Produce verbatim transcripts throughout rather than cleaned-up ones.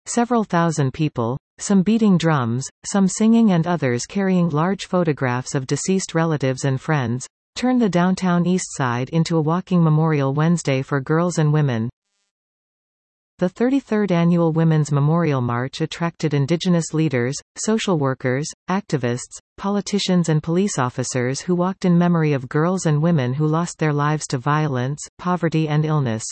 Several thousand people, some beating drums, some singing and others carrying large photographs of deceased relatives and friends, turned the downtown East Side into a walking memorial Wednesday for girls and women. The thirty-third Annual Women's Memorial March attracted Indigenous leaders, social workers, activists, politicians and police officers who walked in memory of girls and women who lost their lives to violence, poverty and illness.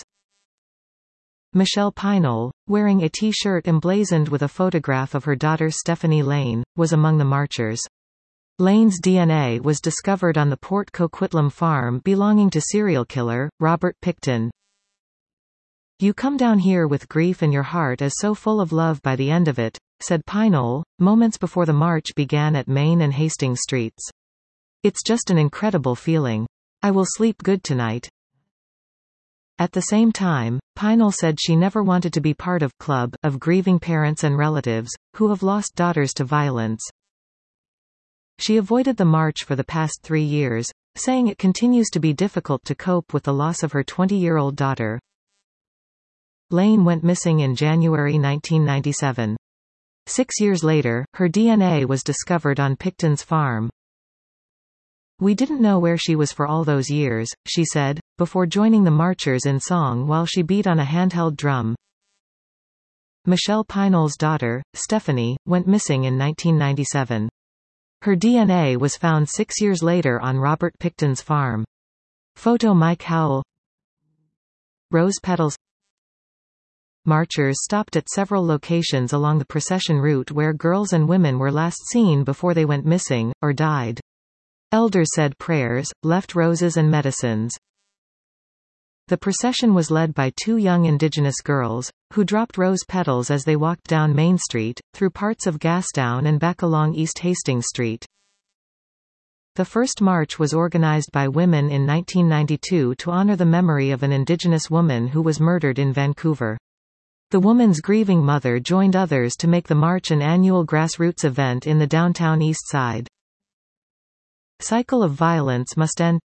Michelle Pinoll, wearing a T-shirt emblazoned with a photograph of her daughter Stephanie Lane, was among the marchers. Lane's D N A was discovered on the Port Coquitlam farm belonging to serial killer, Robert Pickton. "You come down here with grief and your heart is so full of love by the end of it," said Pinoll, moments before the march began at Main and Hastings Streets. "It's just an incredible feeling. I will sleep good tonight." At the same time, Pinoll said she never wanted to be part of club of grieving parents and relatives, who have lost daughters to violence. She avoided the march for the past three years, saying it continues to be difficult to cope with the loss of her twenty-year-old daughter. Lane went missing in January nineteen ninety-seven. Six years later, her D N A was discovered on Pickton's farm. "We didn't know where she was for all those years," she said, before joining the marchers in song while she beat on a handheld drum. Michelle Pinoll's daughter, Stephanie, went missing in nineteen ninety-seven. Her D N A was found six years later on Robert Pickton's farm. Photo Mike Howell. Rose petals. Marchers stopped at several locations along the procession route where girls and women were last seen before they went missing, or died. Elders said prayers, left roses and medicines. The procession was led by two young Indigenous girls, who dropped rose petals as they walked down Main Street, through parts of Gastown and back along East Hastings Street. The first march was organized by women in nineteen ninety-two to honor the memory of an Indigenous woman who was murdered in Vancouver. The woman's grieving mother joined others to make the march an annual grassroots event in the downtown East Side. Cycle of violence must end.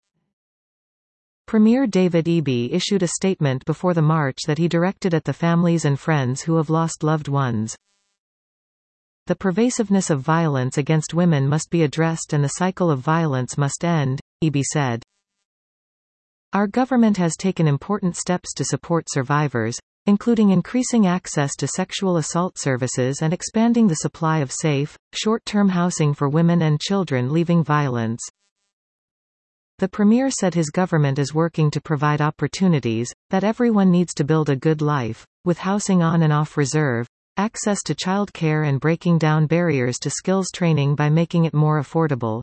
Premier David Eby issued a statement before the march that he directed at the families and friends who have lost loved ones. "The pervasiveness of violence against women must be addressed and the cycle of violence must end," Eby said. "Our government has taken important steps to support survivors, including increasing access to sexual assault services and expanding the supply of safe, short-term housing for women and children leaving violence." The Premier said his government is working to provide opportunities, that everyone needs to build a good life, with housing on and off reserve, access to childcare and breaking down barriers to skills training by making it more affordable.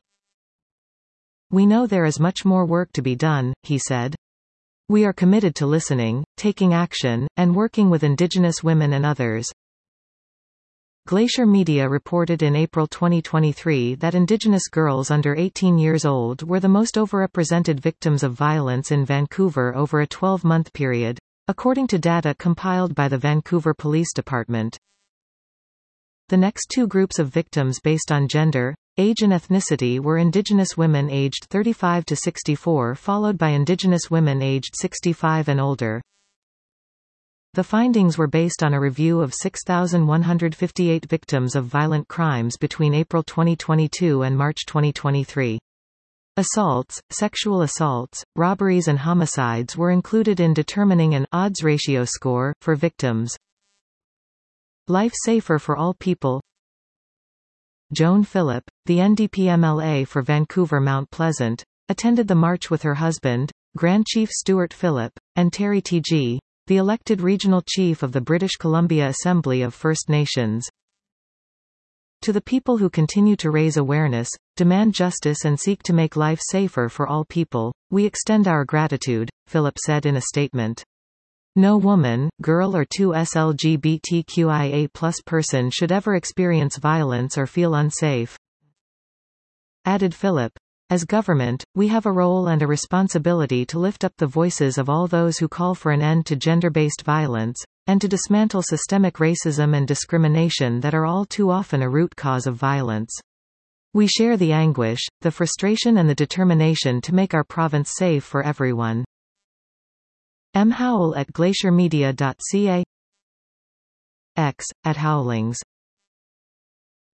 "We know there is much more work to be done," he said. "We are committed to listening, taking action, and working with Indigenous women and others." Glacier Media reported in April twenty twenty-three that Indigenous girls under eighteen years old were the most overrepresented victims of violence in Vancouver over a twelve-month period, according to data compiled by the Vancouver Police Department. The next two groups of victims based on gender, age and ethnicity were Indigenous women aged thirty-five to sixty-four followed by Indigenous women aged sixty-five and older. The findings were based on a review of six thousand one hundred fifty-eight victims of violent crimes between April twenty twenty-two and March twenty twenty-three. Assaults, sexual assaults, robberies and homicides were included in determining an odds ratio score for victims. Life Safer for All People. Joan Phillip, the N D P M L A for Vancouver Mount Pleasant, attended the march with her husband, Grand Chief Stuart Phillip, and Terry T G, the elected regional chief of the British Columbia Assembly of First Nations. "To the people who continue to raise awareness, demand justice and seek to make life safer for all people, we extend our gratitude," Phillip said in a statement. "No woman, girl or two L G B T Q I A plus person should ever experience violence or feel unsafe." Added Phillip, "As government, we have a role and a responsibility to lift up the voices of all those who call for an end to gender-based violence, and to dismantle systemic racism and discrimination that are all too often a root cause of violence. We share the anguish, the frustration and the determination to make our province safe for everyone." M. Howell at glacier media dot c a X, at Howlings.